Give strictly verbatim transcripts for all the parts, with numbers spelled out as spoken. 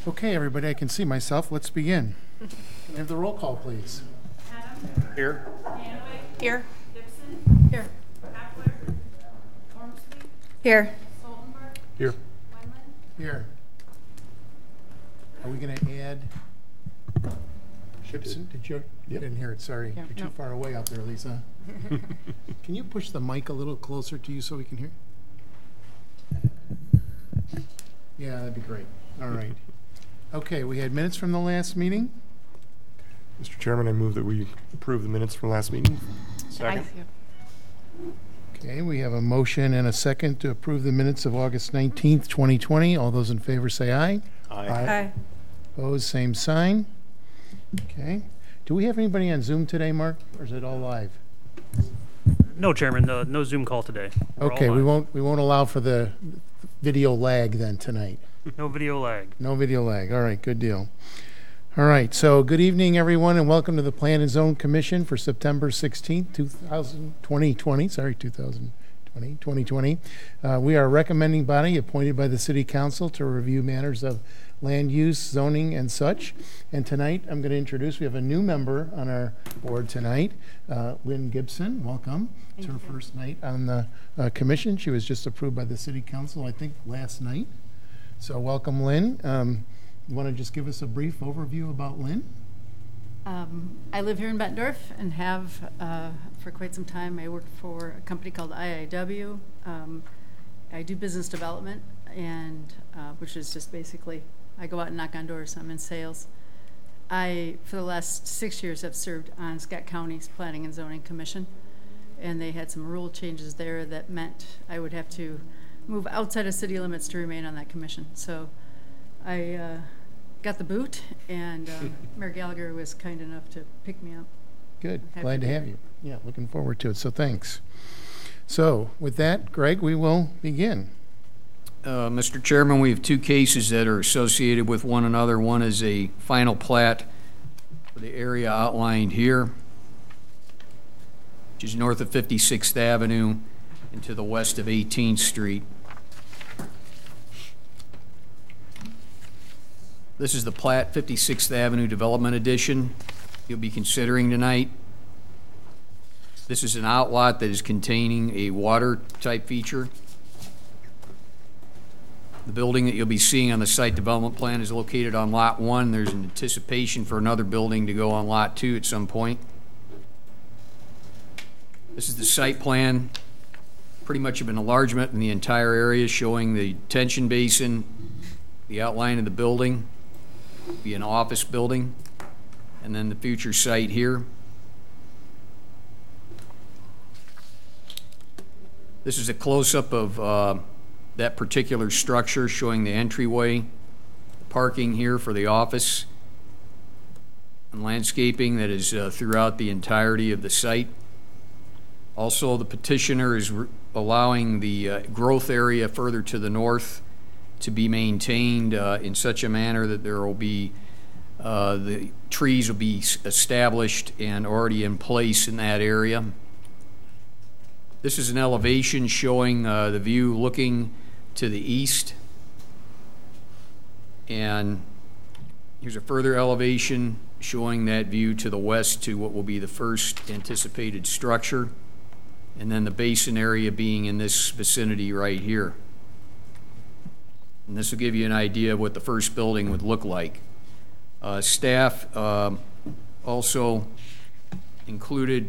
Okay, everybody, I can see myself. Let's begin. Can I have the roll call, please? Adam. Here. Hanaway. Here. Gibson. Here. Hafler. Ormsby. Here. Stoltenberg. Here. Wendland. Here. Are we going to add Gibson? Did you? I didn't hear it, sorry. Yeah, You're too no. far away out there, Lisa. Can you push the mic a little closer to you so we can hear? Yeah, that'd be great. All right. Okay, we had minutes from the last meeting. Mister Chairman, I move that we approve the minutes from last meeting. Second. Okay, we have a motion and a second to approve the minutes of August nineteenth, twenty twenty. All those in favor say aye. Aye. Opposed, same sign. Okay. Do we have anybody on Zoom today, Mark, or is it all live? No, Chairman, no, no Zoom call today. We're all Okay, we live. won't, we won't allow for the video lag then tonight. No video lag. No video lag. All right, good deal. All right, so good evening, everyone, and welcome to the Plan and Zone Commission for September sixteenth, two thousand twenty, sorry, two thousand twenty, twenty twenty. Uh, we are a recommending body appointed by the City Council to review matters of land use, zoning, and such. And tonight, I'm going to introduce, we have a new member on our board tonight, uh, Lynn Gibson. Welcome. It's her first night on the uh, commission. She was just approved by the City Council, I think, last night. So welcome, Lynn. Um, you want to just give us a brief overview about Lynn? Um, I live here in Bettendorf and have uh, for quite some time. I work for a company called I I W. Um, I do business development, and uh, which is just basically I go out and knock on doors. I'm in sales. I, for the last six years, have served on Scott County's Planning and Zoning Commission, and they had some rule changes there that meant I would have to move outside of city limits to remain on that commission. So I uh, got the boot, and um, Mayor Gallagher was kind enough to pick me up. Good. Happy Glad to to be have here. you. Yeah, looking forward to it. So thanks. So with that, Greg, we will begin. Uh, Mister Chairman, we have two cases that are associated with one another. One is a final plat for the area outlined here, which is north of fifty-sixth Avenue and to the west of eighteenth Street. This is the plat fifty-sixth Avenue Development Edition you'll be considering tonight. This is an outlot that is containing a water type feature. The building that you'll be seeing on the site development plan is located on Lot one. There's an anticipation for another building to go on Lot two at some point. This is the site plan, pretty much of an enlargement in the entire area, showing the detention basin, the outline of the building, be an office building, and then the future site here. This is a close-up of uh, that particular structure, showing the entryway, the parking here for the office, and landscaping that is uh, throughout the entirety of the site. Also, the petitioner is re- allowing the uh, growth area further to the north to be maintained uh, in such a manner that there will be uh, the trees will be established and already in place in that area. This is an elevation showing uh, the view looking to the east. And here's a further elevation showing that view to the west to what will be the first anticipated structure. And then the basin area being in this vicinity right here. And this will give you an idea of what the first building would look like. Uh, staff um, also included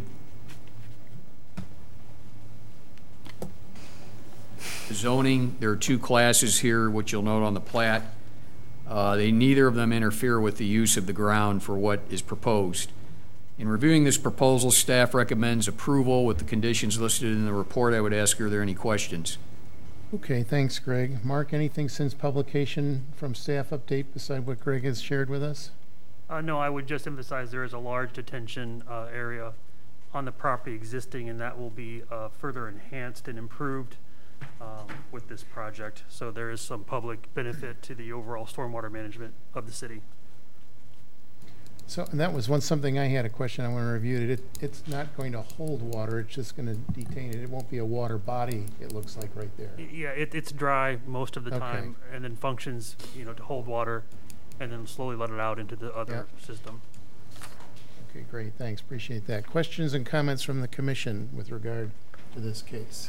zoning. There are two classes here, which you'll note on the plat. Uh, they neither of them interfere with the use of the ground for what is proposed. In reviewing this proposal, staff recommends approval with the conditions listed in the report. I would ask, are there any questions? Okay, thanks, Greg. Mark, anything since publication from staff update beside what Greg has shared with us? Uh, no, I would just emphasize there is a large detention uh, area on the property existing, and that will be uh, further enhanced and improved um, with this project. So there is some public benefit to the overall stormwater management of the city. So, and that was one something I had a question I want to review. It, it's not going to hold water, it's just going to detain it. It won't be a water body, it looks like right there. Y- Yeah, it, it's dry most of the Okay. time, and then functions, you know, to hold water and then slowly let it out into the other system. Okay, great, thanks, appreciate that. Questions and comments from the commission with regard to this case?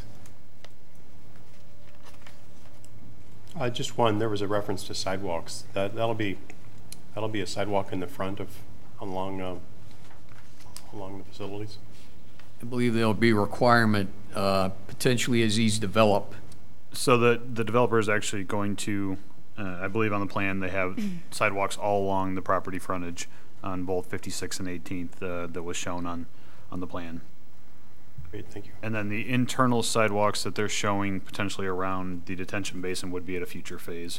Uh, just one, there was a reference to sidewalks. That, that'll be, that'll be a sidewalk in the front of, along, uh, along the facilities? I believe there'll be a requirement, uh, potentially as these develop. So the, the developer is actually going to, uh, I believe on the plan, they have sidewalks all along the property frontage on both fifty-sixth and eighteenth uh, that was shown on, on the plan. Great, thank you. And then the internal sidewalks that they're showing potentially around the detention basin would be at a future phase.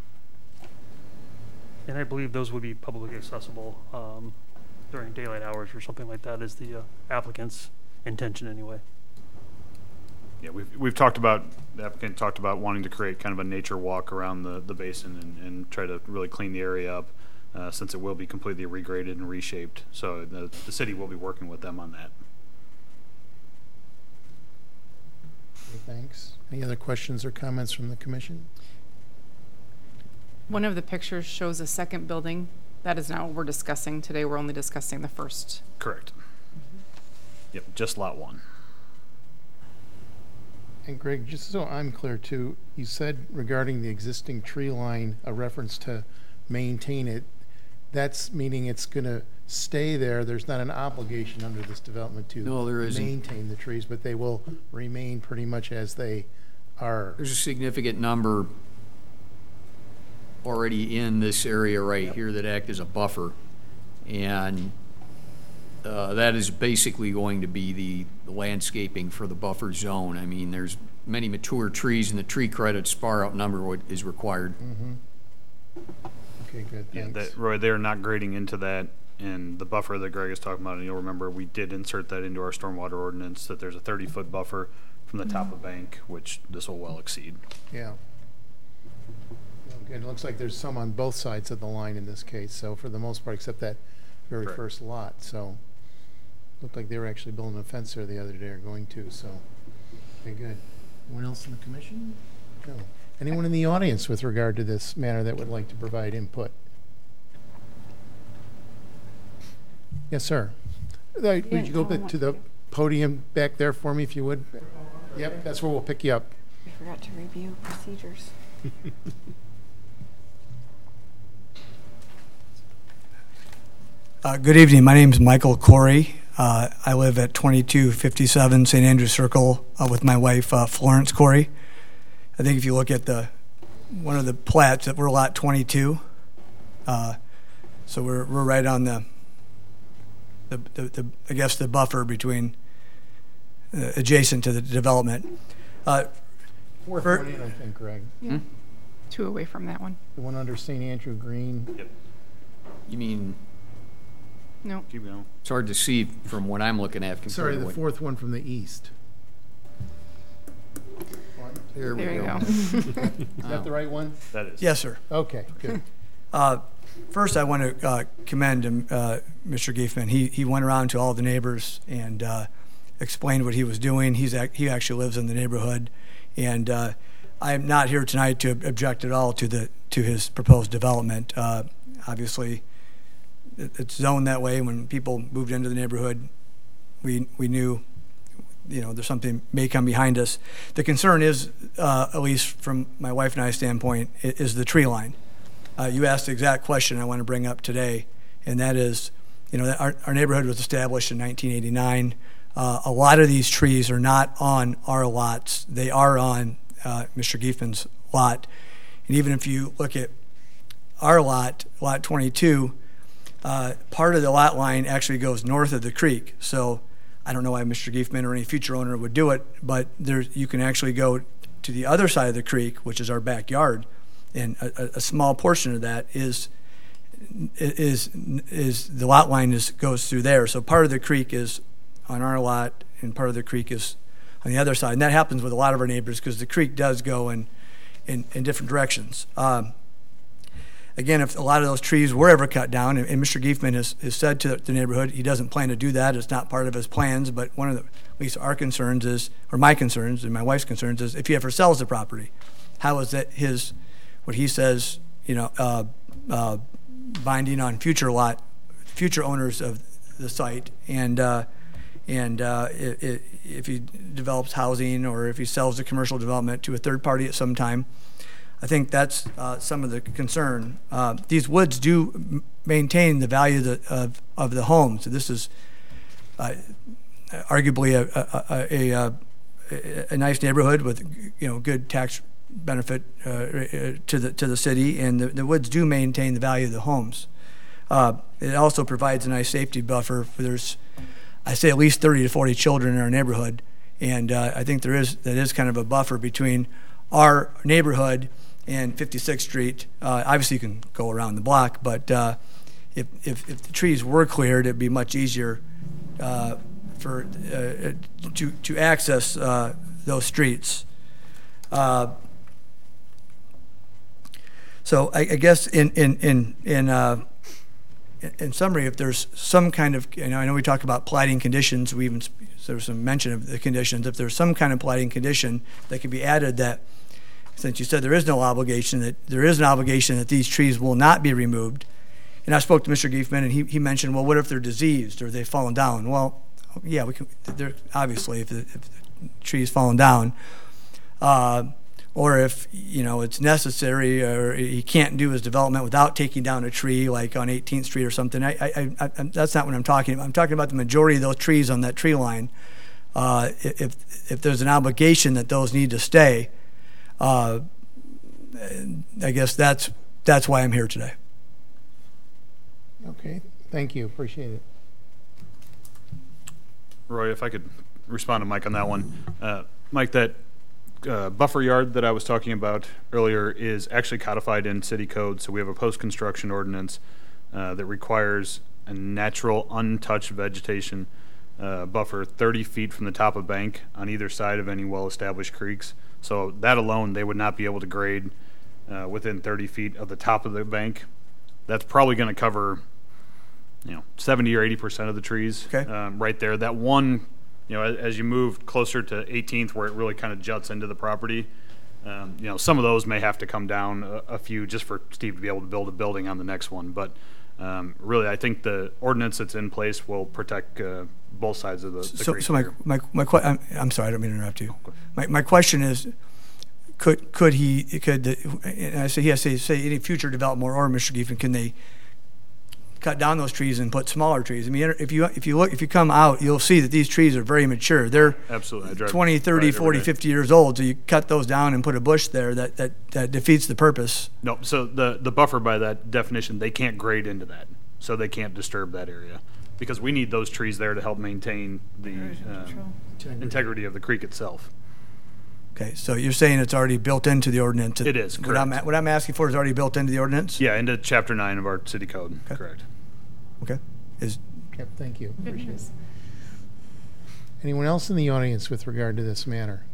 And I believe those would be publicly accessible um, during daylight hours or something like that is the uh, applicant's intention anyway. Yeah, we've, we've talked about, the applicant talked about wanting to create kind of a nature walk around the, the basin and, and try to really clean the area up uh, since it will be completely regraded and reshaped. So the, the city will be working with them on that. Okay, thanks. Any other questions or comments from the commission? One of the pictures shows a second building. That is not what we're discussing today. We're only discussing the first. Correct. Yep, just lot one. And Greg, just so I'm clear too, you said regarding the existing tree line, a reference to maintain it. That's meaning it's going to stay there. There's not an obligation under this development to No, there isn't. maintain the trees, but they will remain pretty much as they are. There's a significant number already in this area right here that act as a buffer. And uh, that is basically going to be the landscaping for the buffer zone. I mean, there's many mature trees, and the tree credits far outnumber what is required. Mm-hmm. Okay, good, Yeah, thanks. that, Roy, they're not grading into that, and the buffer that Greg is talking about, and you'll remember, we did insert that into our stormwater ordinance, that there's a thirty-foot buffer from the top of bank, which this will well exceed. Yeah. Well, good. It looks like there's some on both sides of the line in this case, so for the most part, except that very Correct. first lot, so looked like they were actually building a fence there the other day or going to, so, okay, good. Anyone else in the commission? No. Anyone in the audience with regard to this matter that would like to provide input? Yes, sir. Uh, Would you go back to the podium back there for me, if you would? Yep, that's where we'll pick you up. We forgot to review procedures. Uh, good evening. My name is Michael Corey. Uh, I live at twenty-two fifty-seven Saint Andrews Circle uh, with my wife, uh, Florence Corey. I think if you look at the one of the plats, that we're lot twenty-two. Uh, so we're we're right on the the, the, the I guess the buffer between uh, adjacent to the development. Uh, Fourth For- one in, I think, Greg. Yeah. Two away from that one. The one under Saint Andrew Green. Yep. You mean, No. Keep going. it's hard to see from what I'm looking at. compared Sorry, to the what- fourth one from the east. There we There you go. go. Is that the right one? That is. yes, sir. Okay, good. Uh, first, I want to uh, commend him, uh, Mister Giefman. He he went around to all the neighbors and uh, explained what he was doing. He's ac- he actually lives in the neighborhood, and uh, I am not here tonight to object at all to the to his proposed development. Uh, obviously, it, it's zoned that way. When people moved into the neighborhood, we we knew, you know, there's something may come behind us. The concern is, uh, at least from my wife and I's standpoint, i- is the tree line. Uh, you asked the exact question I want to bring up today, and that is, you know, that our, our neighborhood was established in nineteen eighty-nine. Uh, a lot of these trees are not on our lots. They are on uh, Mister Giefman's lot. And even if you look at our lot, lot twenty-two, uh, part of the lot line actually goes north of the creek. So I don't know why Mister Giefman or any future owner would do it, but there you can actually go to the other side of the creek, which is our backyard, and a, a small portion of that is is is the lot line is goes through there. So part of the creek is on our lot, and part of the creek is on the other side. And that happens with a lot of our neighbors because the creek does go in in, in different directions. Um, Again, if a lot of those trees were ever cut down, and, and Mister Giefman has, has said to the neighborhood he doesn't plan to do that, it's not part of his plans, but one of the, at least our concerns is, or my concerns and my wife's concerns is, if he ever sells the property, how is that his, what he says, you know, uh, uh, binding on future lot, future owners of the site, and uh, and uh, i- i- if he develops housing or if he sells the commercial development to a third party at some time. I think that's uh, some of the concern. Uh, these woods do m- maintain the value of the, of, of the home. So this is uh, arguably a a, a, a a nice neighborhood with, you know, good tax benefit uh, to the to the city, and the, the woods do maintain the value of the homes. Uh, it also provides a nice safety buffer. There's, I say, at least thirty to forty children in our neighborhood, and uh, I think there is that is kind of a buffer between our neighborhood and fifty-sixth Street. Uh, obviously, you can go around the block, but uh, if, if if the trees were cleared, it'd be much easier uh, for uh, to to access uh, those streets. Uh, so I, I guess in in in in, uh, in summary, if there's some kind of, you know, I know we talked about plating conditions. We even there was some mention of the conditions. If there's some kind of plating condition that could be added, that since you said there is no obligation, that there is an obligation that these trees will not be removed. And I spoke to Mister Giefman, and he, he mentioned, well, what if they're diseased or they've fallen down? Well, yeah, we can. They're obviously if the, if the tree's fallen down, uh, or if, you know, it's necessary, or he can't do his development without taking down a tree, like on eighteenth Street or something. I, I, I, I that's not what I'm talking about. I'm talking about the majority of those trees on that tree line. Uh, if if there's an obligation that those need to stay, uh, I guess that's that's why I'm here today. Okay, thank you, appreciate it. Roy, if I could respond to Mike on that one. Uh, Mike, that uh, buffer yard that I was talking about earlier is actually codified in city code. So we have a post-construction ordinance uh, that requires a natural untouched vegetation uh, buffer thirty feet from the top of bank on either side of any well-established creeks. So that alone, they would not be able to grade uh, within thirty feet of the top of the bank. That's probably going to cover, you know, seventy or eighty percent of the trees. Okay. um, right there. That one, you know, as, as you move closer to eighteenth, where it really kind of juts into the property, um, you know, some of those may have to come down a, a few just for Steve to be able to build a building on the next one. But um, really, I think the ordinance that's in place will protect uh, both sides of the, the So, creek so my here. my my que- I'm, I'm sorry, I don't mean to interrupt you. My my question is, could could he could the, and I say yes, say say any future development or Mister Giefman, can they cut down those trees and put smaller trees? I mean, if you if you look if you come out, you'll see that these trees are very mature. They're Absolutely. I drive twenty, thirty, by it every forty, day. fifty years old. So you cut those down and put a bush there, that that, that defeats the purpose. No, so the, the buffer by that definition, they can't grade into that. So they can't disturb that area because we need those trees there to help maintain the uh, integrity of the creek itself. Okay, so you're saying it's already built into the ordinance? It is, What I'm, correct. what I'm asking for is already built into the ordinance? Yeah, into chapter nine of our city code, Okay. correct. Okay. Is, Yep, thank you, appreciate it. Anyone else in the audience with regard to this matter?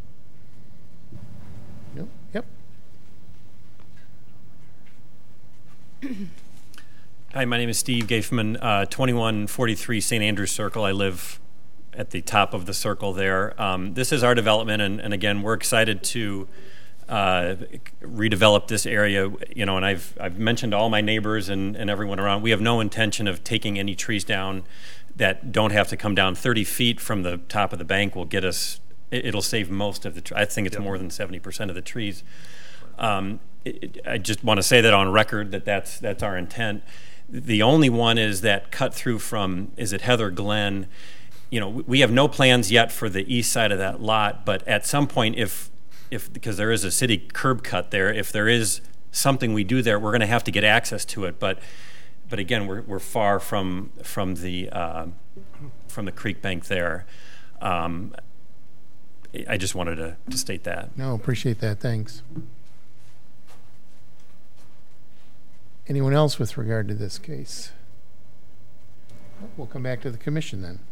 Nope. Yep. Hi, my name is Steve Gaifman, uh, twenty-one forty-three Saint Andrews Circle. I live at the top of the circle there. Um, this is our development, and, and again, we're excited to uh, redevelop this area. You know, and I've I've mentioned to all my neighbors and, and everyone around, we have no intention of taking any trees down that don't have to come down. thirty feet from the top of the bank will get us. It, it'll save most of the. Tr- I think it's Yep. more than seventy percent of the trees. Um, it, it- I just want to say that on record that that's that's our intent. The only one is that cut through from, is it Heather Glen? You know, we have no plans yet for the east side of that lot, but at some point, if, if because there is a city curb cut there, if there is something we do there, we're going to have to get access to it. But, but again, we're we're far from from the uh, from the creek bank there. Um, I just wanted to, to state that. No, appreciate that, thanks. Anyone else with regard to this case? We'll come back to the commission then.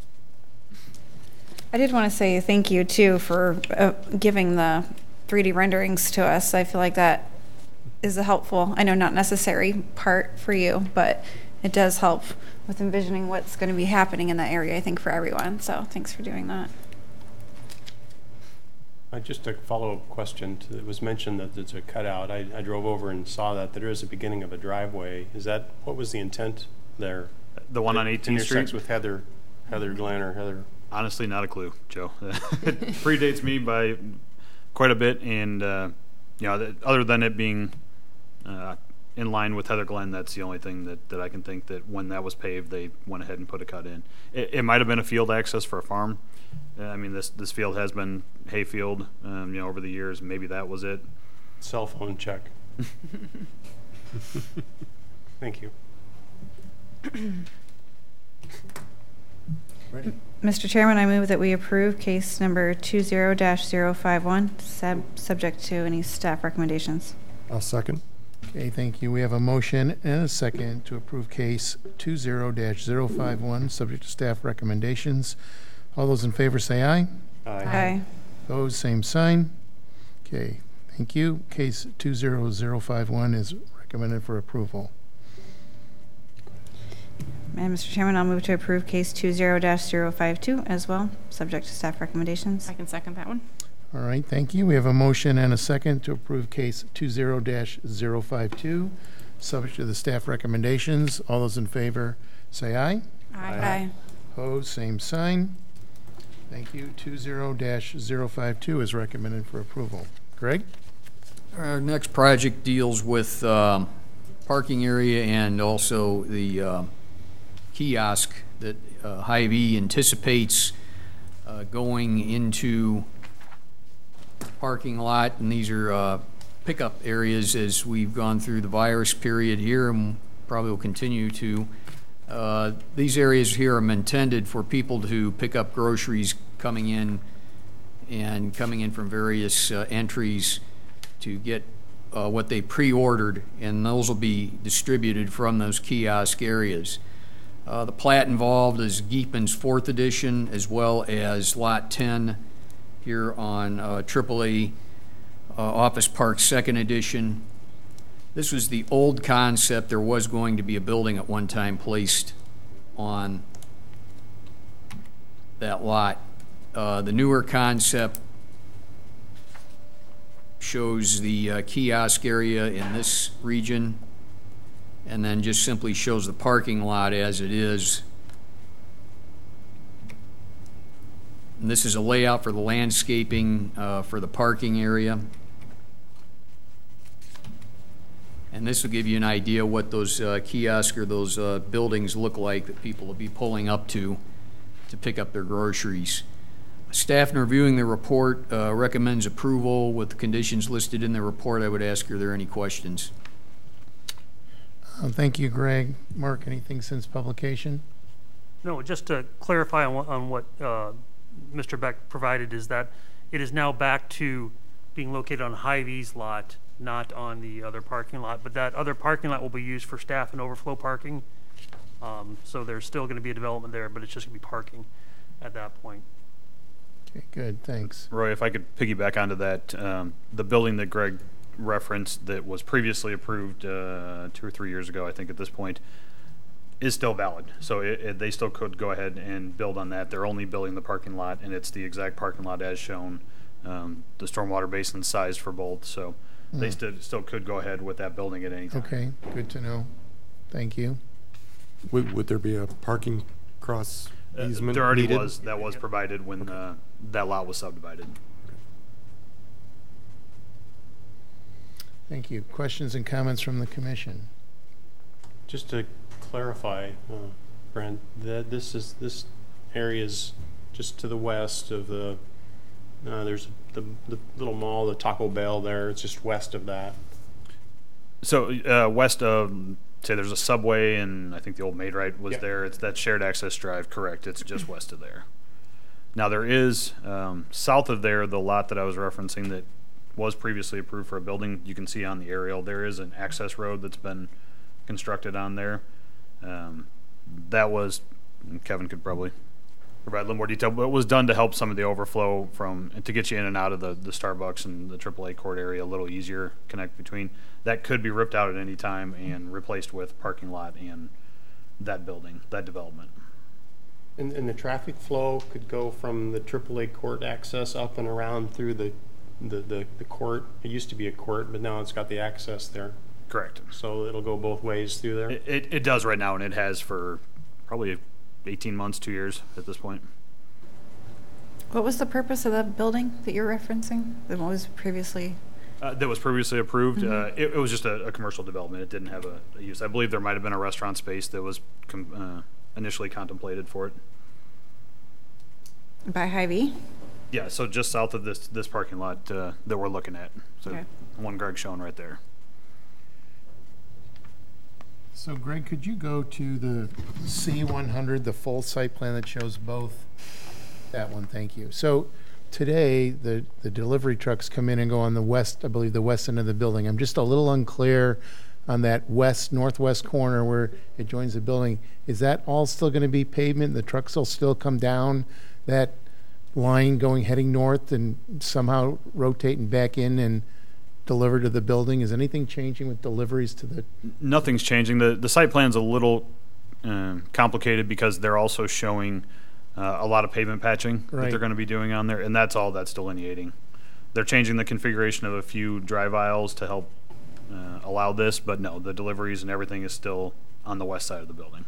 I did want to say thank you too for uh, giving the three D renderings to us. I feel like that is a helpful, I know not necessary part for you, but it does help with envisioning what's going to be happening in that area, I think, for everyone. So thanks for doing that. Uh, just a follow-up question. To, it was mentioned that it's a cutout. I, I drove over and saw that there is a beginning of a driveway. Is that, what was the intent there? The one on It eighteenth Street? intersects with Heather, Heather Glen or Heather? Honestly, not a clue, Joe. It predates me by quite a bit, and uh, you know, th- other than it being uh, in line with Heather Glen, that's the only thing that, that I can think that when that was paved, they went ahead and put a cut in. It, it might have been a field access for a farm. Uh, I mean, this this field has been hayfield, um, you know, over the years. Maybe that was it. Cell phone check. Thank you. Ready? Mister Chairman, I move that we approve case number two zero dash zero five one, sub, subject to any staff recommendations. I'll second. Okay, thank you. We have a motion and a second to approve case two zero dash zero five one, subject to staff recommendations. All those in favor say aye. Aye. Opposed, same sign. Okay, thank you. Case two zero zero five one is recommended for approval. And Mister Chairman, I'll move to approve case two zero dash zero five two as well, subject to staff recommendations. I can second that one. All right, thank you. We have a motion and a second to approve case two zero dash zero five two, subject to the staff recommendations. All those in favor say aye. Aye. Opposed, same sign. Thank you. two zero dash zero five two is recommended for approval. Greg? Our next project deals with um, parking area and also the uh, kiosk that uh, Hy-Vee anticipates uh, going into parking lot, and these are uh, pickup areas as we've gone through the virus period here and probably will continue to. Uh, these areas here are intended for people to pick up groceries coming in and coming in from various uh, entries to get uh, what they pre-ordered, and those will be distributed from those kiosk areas. Uh, the plat involved is Geepman's fourth edition as well as Lot ten here on uh, triple A uh, Office Park second edition. This was the old concept. There was going to be a building at one time placed on that lot. Uh, the newer concept shows the uh, kiosk area in this region and then just simply shows the parking lot as it is. And this is a layout for the landscaping uh, for the parking area. And this will give you an idea what those uh, kiosks or those uh, buildings look like that people will be pulling up to to pick up their groceries. Staff in reviewing the report uh, recommends approval with the conditions listed in the report. I would ask, are there any questions? Uh, Thank you, Greg. Mark, anything since publication? No, just to clarify on what, on what uh, Mister Beck provided is that it is now back to being located on Hy-Vee's lot, not on the other parking lot, but that other parking lot will be used for staff and overflow parking. Um, so there's still going to be a development there, but it's just going to be parking at that point. Okay, good, thanks. Roy, if I could piggyback onto that, um, the building that Greg referenced that was previously approved uh, two or three years ago, I think at this point, is still valid. So it, it, they still could go ahead and build on that. They're only building the parking lot, and it's the exact parking lot as shown. Um, the stormwater basin sized for both, so mm. they still still could go ahead with that building at any time. Okay, good to know. Thank you. Would, would there be a parking cross easement Uh, there already needed? was. That was provided when uh, that lot was subdivided. Thank you. Questions and comments from the commission? Just to clarify, uh, Brent, that this is this area is just to the west of the. Uh, there's the the little mall, the Taco Bell there. It's just west of that. So uh, west of, say, there's a Subway, and I think the old Maid-Rite was Yep. there. It's that shared access drive. Correct. It's just west of there. Now there is um, south of there the lot that I was referencing that was previously approved for a building. You can see on the aerial there is an access road that's been constructed on there. Um, that was, Kevin could probably provide a little more detail, but it was done to help some of the overflow from, to get you in and out of the, the Starbucks and the triple A court area a little easier connect between. That could be ripped out at any time and replaced with parking lot and that building, that development. And, and the traffic flow could go from the triple A court access up and around through the, the, the, the court. It used to be a court, but now it's got the access there. Correct. So it'll go both ways through there. It, it, it does right now, and it has for probably eighteen months, two years at this point. What was the purpose of the building that you're referencing? That was previously. Uh, that was previously approved. Mhm. Uh, it, it was just a, a commercial development. It didn't have a, a use. I believe there might have been a restaurant space that was com- uh, initially contemplated for it. By Hy-Vee? Yeah, so just south of this this parking lot uh, that we're looking at. So Okay. one Greg showing right there. So Greg, could you go to the C one hundred, the full site plan that shows both? That one, thank you. So today, the, the delivery trucks come in and go on the west, I believe, the west end of the building. I'm just a little unclear on that west, northwest corner where it joins the building. Is that all still going to be pavement? The trucks will still come down that line going, heading north and somehow rotating back in and deliver to the building? Is anything changing with deliveries to the? Nothing's changing. The the site plan's a little uh, complicated because they're also showing uh, a lot of pavement patching that Right. they're going to be doing on there, and that's all that's delineating. They're changing the configuration of a few drive aisles to help uh, allow this, but no, the deliveries and everything is still on the west side of the building.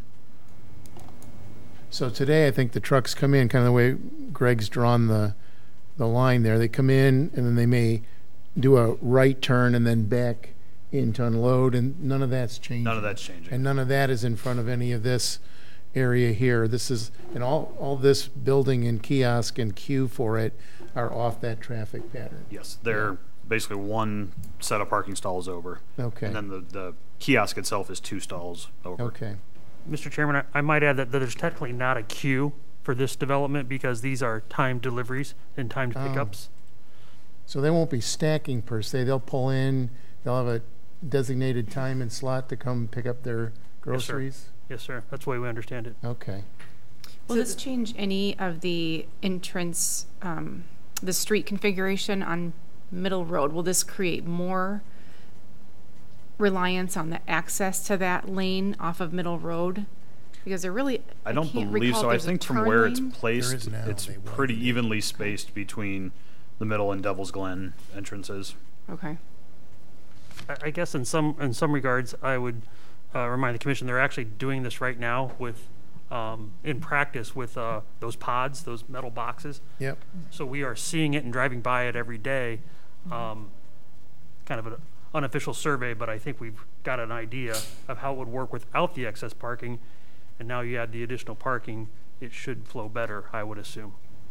So today, I think the trucks come in kind of the way Greg's drawn the, the line there. They come in and then they may do a right turn and then back in to unload, and none of that's changing. None of that's changing. And none of that is in front of any of this area here. This is, and all, all this building and kiosk and queue for it are off that traffic pattern. Yes, they're basically one set of parking stalls over. Okay. And then the, the kiosk itself is two stalls over. Okay. Mister Chairman, I I might add that there's technically not a queue for this development because these are timed deliveries and timed Oh. pickups. So they won't be stacking per se. They'll pull in, they'll have a designated time and slot to come pick up their groceries? Yes, sir. That's the way we understand it. Okay. Will this change any of the entrance, um, the street configuration on Middle Road? Will this create more reliance on the access to that lane off of Middle Road? Because there really, I don't can't believe recall so. if I there's a think from turn where it's lane. placed, There is now. it's They pretty widened it. evenly spaced between the Middle and Devil's Glen entrances. Okay. I I guess in some, in some regards, I would uh, remind the commission, they're actually doing this right now with, um, in practice with uh, those pods, those metal boxes. Yep. So we are seeing it and driving by it every day. Um, Kind of an unofficial survey, but I think we've got an idea of how it would work without the excess parking. And now you add the additional parking, it should flow better, I would assume.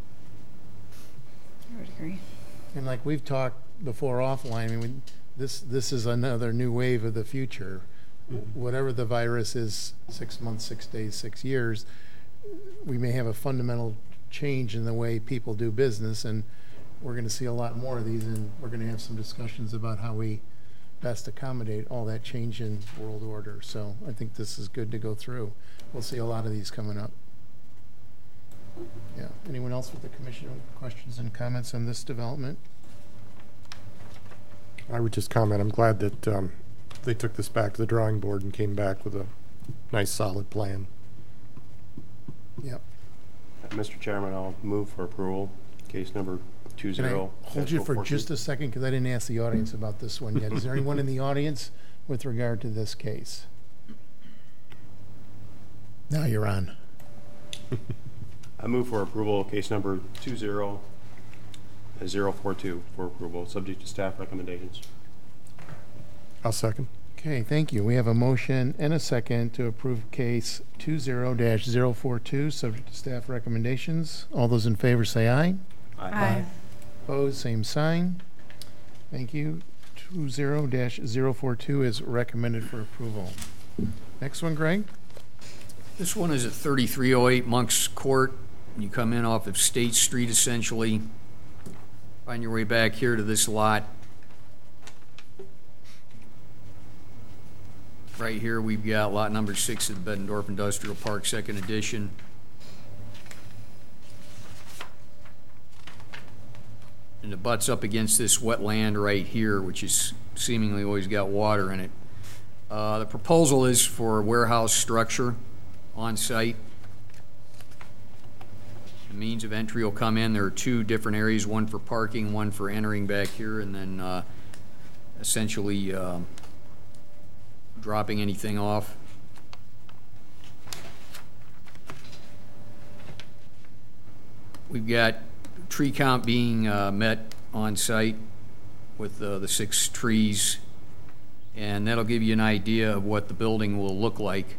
I would agree. And like we've talked before offline, I mean, this, this is another new wave of the future. Whatever the virus is, six months, six days, six years, we may have a fundamental change in the way people do business, and we're going to see a lot more of these, and we're going to have some discussions about how we best accommodate all that change in world order. So I think this is good to go through. We'll see a lot of these coming up. Yeah. Anyone else with the commission questions and comments on this development? I would just comment, I'm glad that um, they took this back to the drawing board and came back with a nice, solid plan. Yep. Mister Chairman, I'll move for approval, case number two Can I zero. hold you for just a second, because I didn't ask the audience about this one yet. Is there anyone in the audience with regard to this case? Now you're on. I move for approval, case number two zero zero four two for approval, subject to staff recommendations. I'll second. Okay, thank you. We have a motion and a second to approve case two zero dash zero four two, subject to staff recommendations. All those in favor say aye. Aye. Opposed, same sign. Thank you. two zero dash zero four two is recommended for approval. Next one, Greg? This one is at thirty-three oh eight Monk's Court. You come in off of State Street, essentially. Find your way back here to this lot. Right here, we've got lot number six of the Bettendorf Industrial Park, second edition. And it butts up against this wetland right here, which is seemingly always got water in it. Uh, the proposal is for a warehouse structure on site. The means of entry will come in. There are two different areas, one for parking, one for entering back here, and then uh, essentially uh, dropping anything off. We've got tree count being uh, met on site with uh, the six trees, and that'll give you an idea of what the building will look like.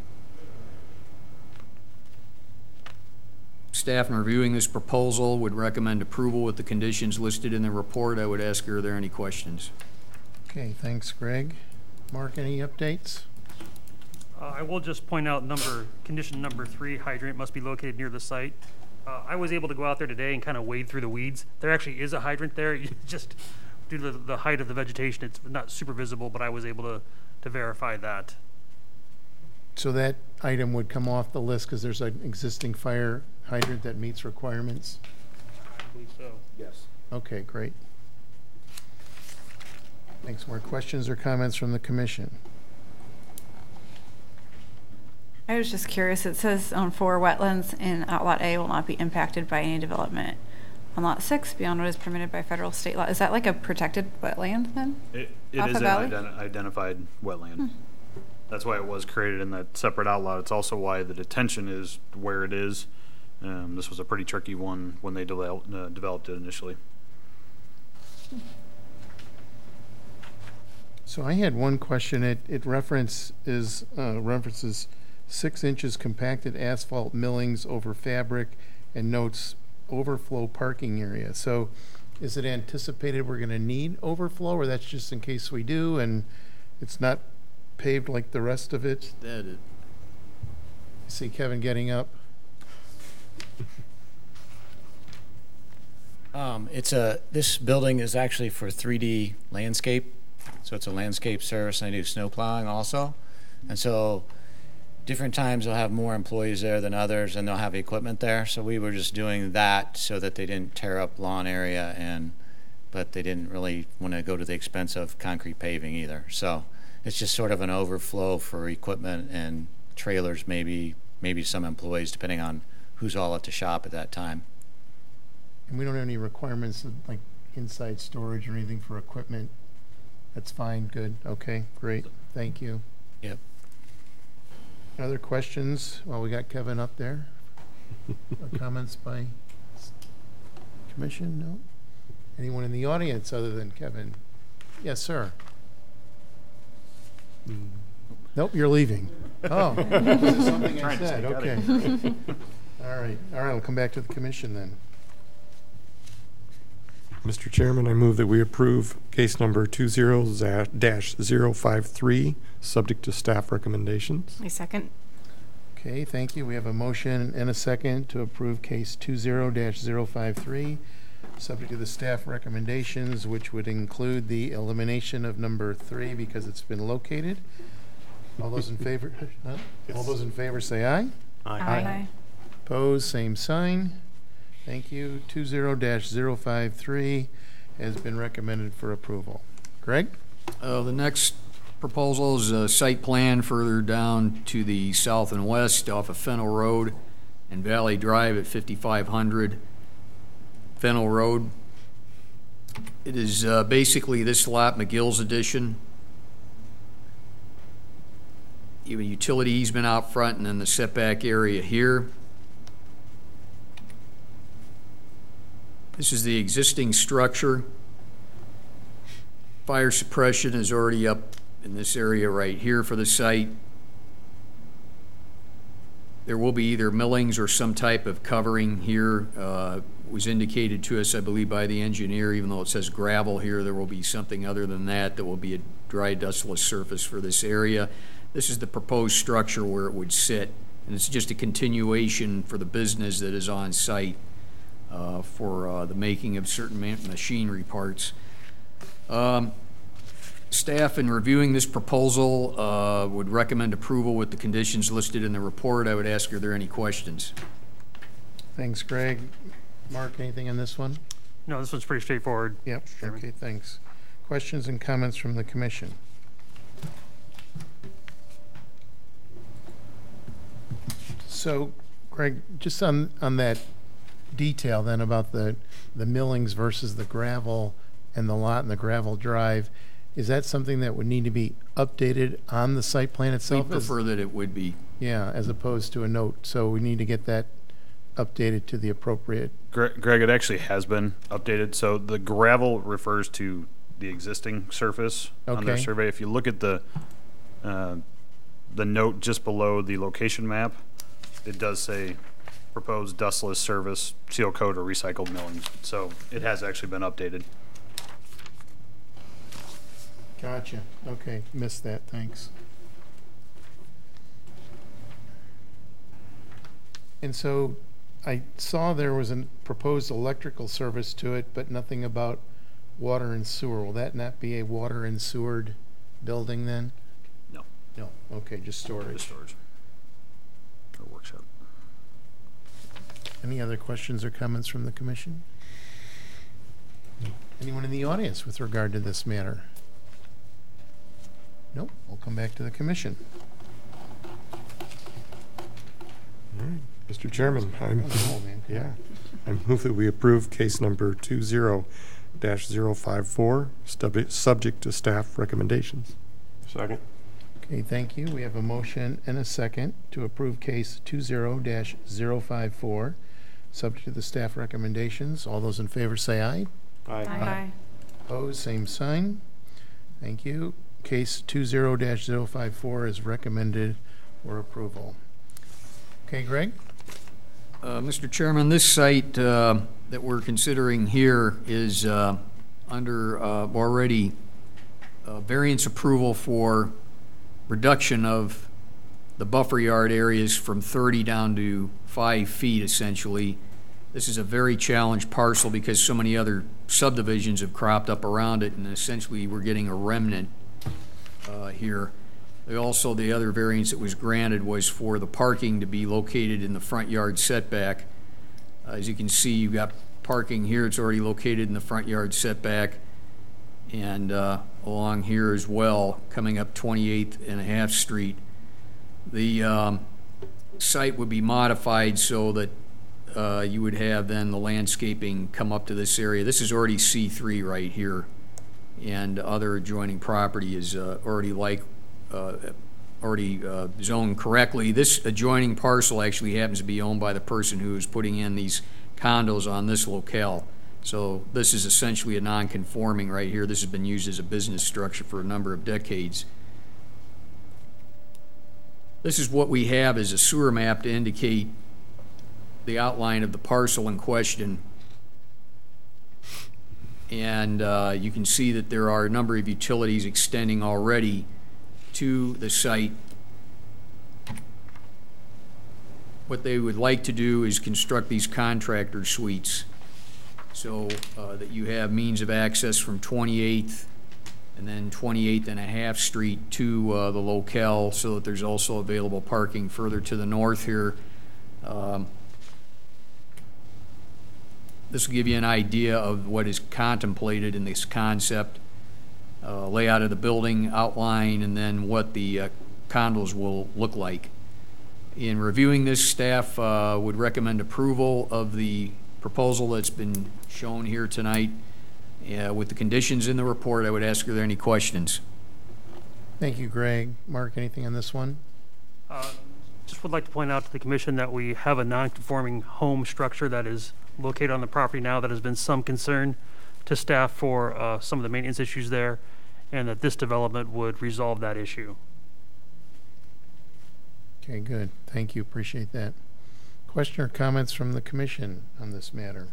Staff in reviewing this proposal would recommend approval with the conditions listed in the report. I would ask, are there any questions? Okay, thanks, Greg. Mark, any updates? Uh, I will just point out number, condition number three, hydrant must be located near the site. Uh, I was able to go out there today and kind of wade through the weeds. There actually is a hydrant there. You just, due to the, the height of the vegetation, it's not super visible, but I was able to, to verify that. So that item would come off the list because there's an existing fire hydrant that meets requirements? I believe so. Yes. Okay, great. Thanks. More questions or comments from the commission? I was just curious, it says on four, wetlands in Outlot A will not be impacted by any development. On Lot six, beyond what is permitted by federal state law. Is that like a protected wetland then? It, it Off is the an valley? ident- identified wetland. Hmm. That's why it was created in that separate outlot. It's also why the detention is where it is. Um, this was a pretty tricky one when they developed, uh, developed it initially. So I had one question. It, it reference is, uh, references six inches compacted asphalt millings over fabric and notes overflow parking area. So is it anticipated we're going to need overflow, or that's just in case we do and it's not paved like the rest of it? That it. I see Kevin getting up. Um, it's a, this building is actually for three D landscape. So it's a landscape service, and I do snow plowing also. And so different times they'll have more employees there than others, and they'll have equipment there. So we were just doing that so that they didn't tear up lawn area, and but they didn't really want to go to the expense of concrete paving either. So it's just sort of an overflow for equipment and trailers, maybe maybe some employees, depending on who's all at the shop at that time. And we don't have any requirements of like inside storage or anything for equipment. That's fine, good, okay, great, thank you. Yep. Other questions? Well, we got Kevin up there. Or comments by commission? No? Anyone in the audience other than Kevin? Yes, sir. Nope, you're leaving. Oh, this is something I Trying to said, sneak out okay. of here. All right, all right, we'll come back to the commission then. Mister Chairman, I move that we approve case number two zero dash zero five three, subject to staff recommendations. My second. Okay, thank you. We have a motion and a second to approve case two zero dash zero five three, subject to the staff recommendations, which would include the elimination of number three because it's been located. All those in favor, huh? All those in favor say aye. Aye. Opposed, same sign. Thank you. two zero dash zero five three has been recommended for approval. Greg? Uh, the next proposal is a site plan further down to the south and west off of Fennel Road and Valley Drive at fifty-five hundred Fennel Road. It is uh, basically this lot, McGill's addition. You have a utility easement out front and then the setback area here. This is the existing structure. Fire suppression is already up in this area right here for the site. There will be either millings or some type of covering here. Uh, was indicated to us, I believe, by the engineer, even though it says gravel here, there will be something other than that. There will be a dry, dustless surface for this area. This is the proposed structure where it would sit, and it's just a continuation for the business that is on site. Uh, for uh, the making of certain ma machinery parts. Um, staff, in reviewing this proposal, uh, would recommend approval with the conditions listed in the report. I would ask, are there any questions? Thanks, Greg. Mark, anything on this one? No, this one's pretty straightforward. Yep, Chairman. okay, thanks. Questions and comments from the commission? So, Greg, just on, on that detail then about the, the millings versus the gravel and the lot and the gravel drive. Is that something that would need to be updated on the site plan We itself? as- prefer that it would be. Yeah, as opposed to a note. So we need to get that updated to the appropriate. Gre- Greg, it actually has been updated. So the gravel refers to the existing surface on their Okay. survey. If you look at the uh, the note just below the location map, it does say proposed dustless service, seal coat, or recycled millings. So it has actually been updated. Gotcha. Okay, missed that. Thanks. And so I saw there was a proposed electrical service to it, but nothing about water and sewer. Will that not be a water and sewered building then? No. No. Okay, just The storage. storage or workshop. Any other questions or comments from the commission? Anyone in the audience with regard to this matter? Nope. We'll come back to the commission. All right. Mister Chairman, I'm, Oh, man. yeah, I move that we approve case number two zero dash zero five four, subject to staff recommendations. Second. Okay, thank you. We have a motion and a second to approve case two zero dash zero five four, subject to the staff recommendations. All those in favor say aye. Aye. Aye. Opposed, same sign. Thank you. Case two zero dash zero five four is recommended for approval. Okay, Greg? Uh, Mister Chairman, this site uh, that we're considering here is uh, under uh, already uh, variance approval for reduction of the buffer yard areas from thirty down to five feet essentially. This is a very challenged parcel because so many other subdivisions have cropped up around it, and essentially we're getting a remnant uh, here. Also, the other variance that was granted was for the parking to be located in the front yard setback. Uh, As you can see, you've got parking here, it's already located in the front yard setback, and uh, along here as well, coming up twenty-eighth and a half Street. The um, site would be modified so that uh, you would have then the landscaping come up to this area. This is already C three right here, and other adjoining property is uh, already like Uh, already uh, zoned correctly. This adjoining parcel actually happens to be owned by the person who is putting in these condos on this locale. So this is essentially a non-conforming right here. This has been used as a business structure for a number of decades. This is what we have as a sewer map to indicate the outline of the parcel in question. And uh, you can see that there are a number of utilities extending already to the site. What they would like to do is construct these contractor suites so uh, that you have means of access from twenty-eighth and then twenty-eighth and a half Street to uh, the locale, so that there's also available parking further to the north here. Um, this will give you an idea of what is contemplated in this concept. Uh, layout of the building outline, and then what the uh, condos will look like. In reviewing this, staff uh, would recommend approval of the proposal that's been shown here tonight. Uh, with the conditions in the report, I would ask, are there any questions? Thank you, Greg. Mark, anything on this one? Uh, Just would like to point out to the commission that we have a non-conforming home structure that is located on the property now that has been some concern to staff for uh, some of the maintenance issues there, and that this development would resolve that issue. Okay, good. Thank you. Appreciate that. Question or comments from the commission on this matter?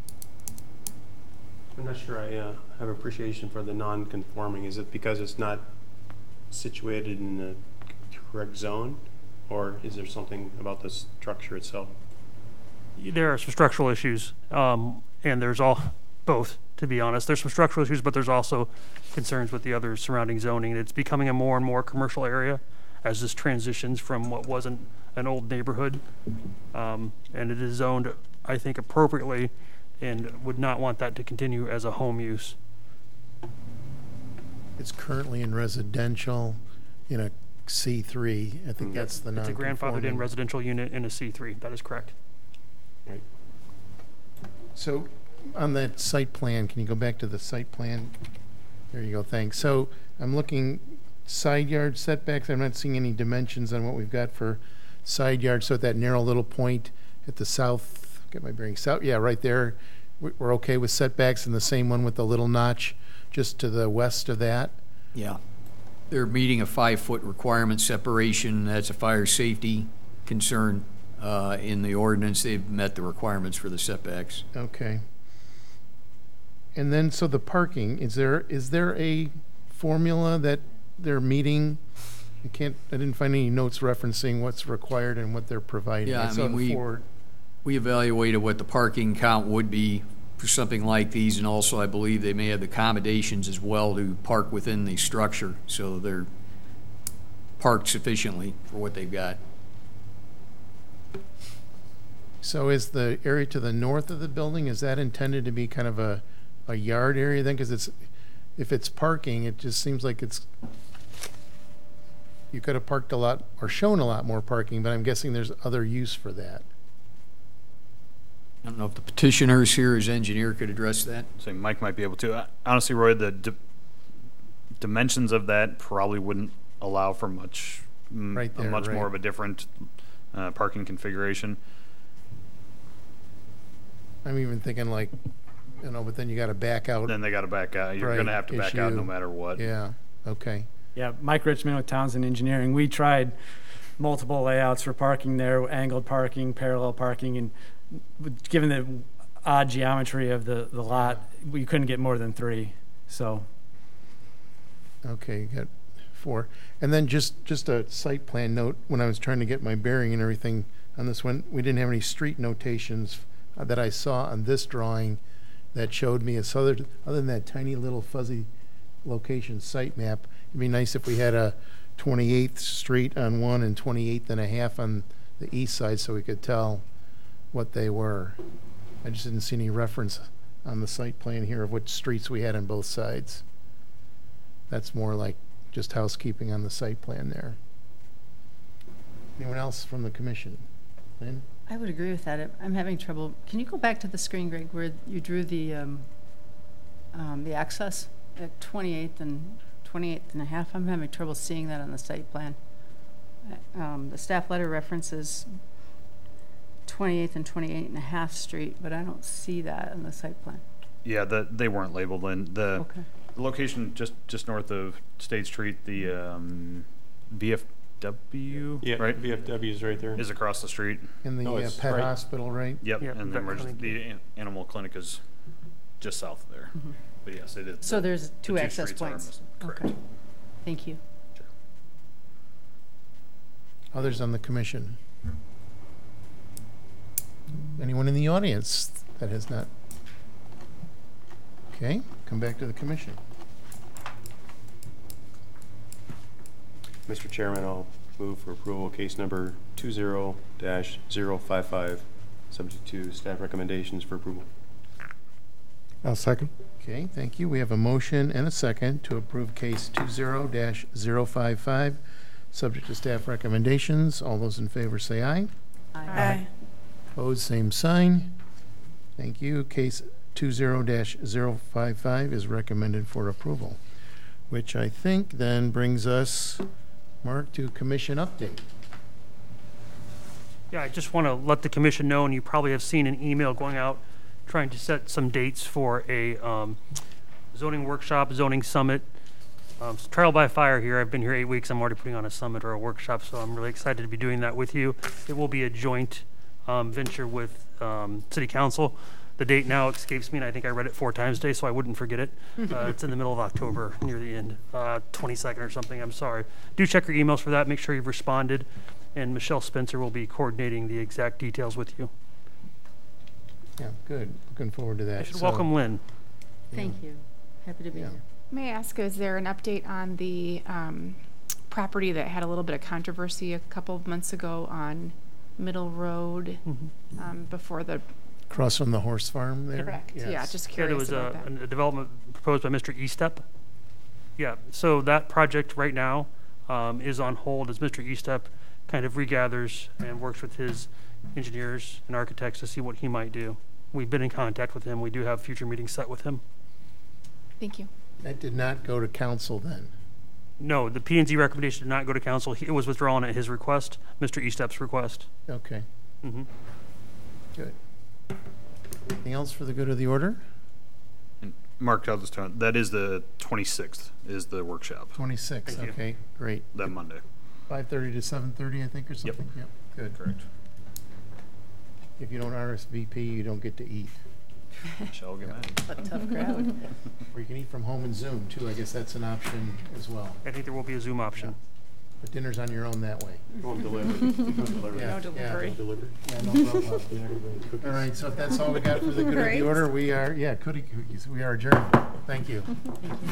I'm not sure I uh, have appreciation for the non-conforming. Is it because it's not situated in the correct zone, or is there something about the structure itself? There are some structural issues, um, and there's all, both, to be honest. There's some structural issues, but there's also concerns with the other surrounding zoning. It's becoming a more and more commercial area as this transitions from what wasn't an old neighborhood. Um, and it is zoned, I think, appropriately, and would not want that to continue as a home use. It's currently in residential in a C three. I think that's the It's a non-conforming. grandfathered in residential unit in a C three. That is correct. Right. So on that site plan, can you go back to the site plan? There you go, thanks. So I'm looking side yard setbacks. I'm not seeing any dimensions on what we've got for side yard. So at that narrow little point at the south, get my bearings south, yeah, right there, we- we're okay with setbacks, and the same one with the little notch just to the west of that? Yeah. They're meeting a five-foot requirement separation. That's a fire safety concern. Uh, In the ordinance, they've met the requirements for the setbacks. Okay. And then, so the parking, is there, is there a formula that they're meeting? I can't, I didn't find any notes referencing what's required and what they're providing. Yeah, I saw mean, the we- Ford. We evaluated what the parking count would be for something like these, and also I believe they may have accommodations as well to park within the structure, so they're parked sufficiently for what they've got. So is the area to the north of the building, is that intended to be kind of a, a yard area then? Because it's, if it's parking, it just seems like it's, you could have parked a lot, or shown a lot more parking, but I'm guessing there's other use for that. I don't know if the petitioners here, his engineer, could address that. So Mike might be able to. Uh, Honestly, Roy, the di- dimensions of that probably wouldn't allow for much, mm, Right a there, much right. more of a different uh, parking configuration. I'm even thinking like, you know, but then you got to back out. Then they got to back out. You're Right, going to have to back out no issue. matter what. Yeah, okay. Yeah, Mike Richmond with Townsend Engineering. We tried multiple layouts for parking there, angled parking, parallel parking, and given the odd geometry of the, the lot, we couldn't get more than three, so. Okay, you got four. And then just, just a site plan note, when I was trying to get my bearing and everything on this one, we didn't have any street notations uh, that I saw on this drawing that showed me, a other, other than that tiny little fuzzy location site map. It'd be nice if we had a twenty-eighth Street on one and twenty-eighth and a half on the east side so we could tell what they were. I just didn't see any reference on the site plan here of which streets we had on both sides. That's more like just housekeeping on the site plan there. Anyone else from the commission? Lynn? I would agree with that. I'm having trouble. Can you go back to the screen, Greg, where you drew the, um, um, the access at twenty-eighth and twenty-eighth and a half? I'm having trouble seeing that on the site plan. Uh, Um, the staff letter references twenty-eighth and twenty-eighth and a half street, but I don't see that on the site plan. Yeah, the, they weren't labeled. And the, Okay. the location just, just north of State Street, the um, V F W, Yeah, right, V F W is right there. is across the street. In the No, uh, it's pet right- hospital, right? Yep, Yeah, and the, vet emerg- clinic. the an- animal clinic is just south of there. Mhm. But yes, it is. So the- there's the two access streets are points. missing. Correct. Okay. Thank you. Others on the commission? Anyone in the audience that has not? Okay, come back to the commission. Mister Chairman, I'll move for approval case number two zero dash zero five five, subject to staff recommendations for approval. I'll second. Okay, thank you. We have a motion and a second to approve case two zero dash zero five five, subject to staff recommendations. All those in favor say aye. Aye. Opposed, same sign. Thank you. Case two zero dash zero five five is recommended for approval, which I think then brings us, Mark, to commission update. Yeah, I just want to let the commission know, and you probably have seen an email going out trying to set some dates for a um, zoning workshop, zoning summit. Um, it's trial by fire here. I've been here eight weeks. I'm already putting on a summit or a workshop, so I'm really excited to be doing that with you. It will be a joint um, venture with um, City Council. The date now escapes me, and I think I read it four times today, so I wouldn't forget it. Uh, it's in the middle of October, near the end, uh, twenty-second or something. I'm sorry. Do check your emails for that. Make sure you've responded, and Michelle Spencer will be coordinating the exact details with you. Yeah, good. Looking forward to that. I should So- welcome Lynn. Thank you. Happy to be Yeah. here. May I ask, is there an update on the um, property that had a little bit of controversy a couple of months ago on Middle Road Mm-hmm. um, before the, Across from the horse farm there? correct, yeah, Yes. just Yeah, there curious was about a, that. a development proposed by Mister Eastep. Yeah, so that project right now um, is on hold as Mister Eastep kind of regathers and works with his engineers and architects to see what he might do. we've been in contact with him. We do have future meetings set with him. Thank you. That did not go to council then. No, the P and Z recommendation did not go to council. He- It was withdrawn at his request, Mister Eastep's request. Okay, hmm good. Anything else for the good of the order? And Mark, I'll just tell you, that is the twenty-sixth is the workshop, twenty-six, Thank you. okay, great. that Monday. five thirty to seven thirty, I think, or something? Yep. Good. Correct. If you don't R S V P, you don't get to eat. Shall get mad. A tough crowd. Or you can eat from home and Zoom, too. I guess that's an option as well. I think there will be a Zoom option. But dinner's on your own that way. Home delivery. Home delivery. Yeah, No delivery. yeah. Delivered. Yeah, no problem. All right, so if that's all we got for the good of Right. the order, we are, yeah, cookie cookies, we are adjourned. Thank you.